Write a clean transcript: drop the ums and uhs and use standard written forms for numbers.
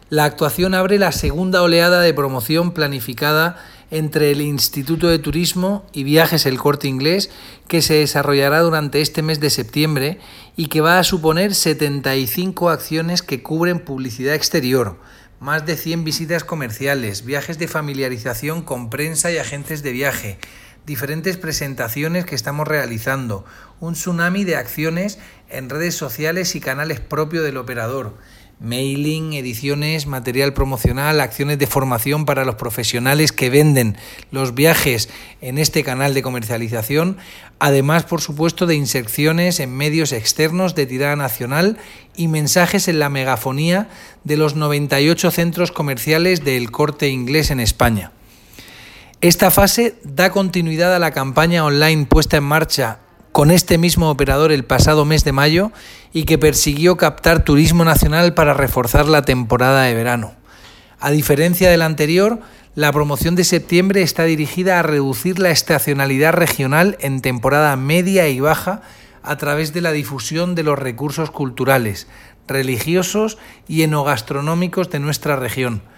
La actuación abre la segunda oleada de promoción planificada entre el Instituto de Turismo y Viajes El Corte Inglés, que se desarrollará durante este mes de septiembre y que va a suponer 75 acciones que cubren publicidad exterior, más de 100 visitas comerciales, viajes de familiarización con prensa y agentes de viaje, diferentes presentaciones que estamos realizando, un tsunami de acciones en redes sociales y canales propios del operador, mailing, ediciones, material promocional, acciones de formación para los profesionales que venden los viajes en este canal de comercialización, además, por supuesto, de inserciones en medios externos de tirada nacional y mensajes en la megafonía de los 98 centros comerciales del Corte Inglés en España. Esta fase da continuidad a la campaña online puesta en marcha con este mismo operador el pasado mes de mayo y que persiguió captar turismo nacional para reforzar la temporada de verano. A diferencia de la anterior, la promoción de septiembre está dirigida a reducir la estacionalidad regional en temporada media y baja a través de la difusión de los recursos culturales, religiosos y enogastronómicos de nuestra región,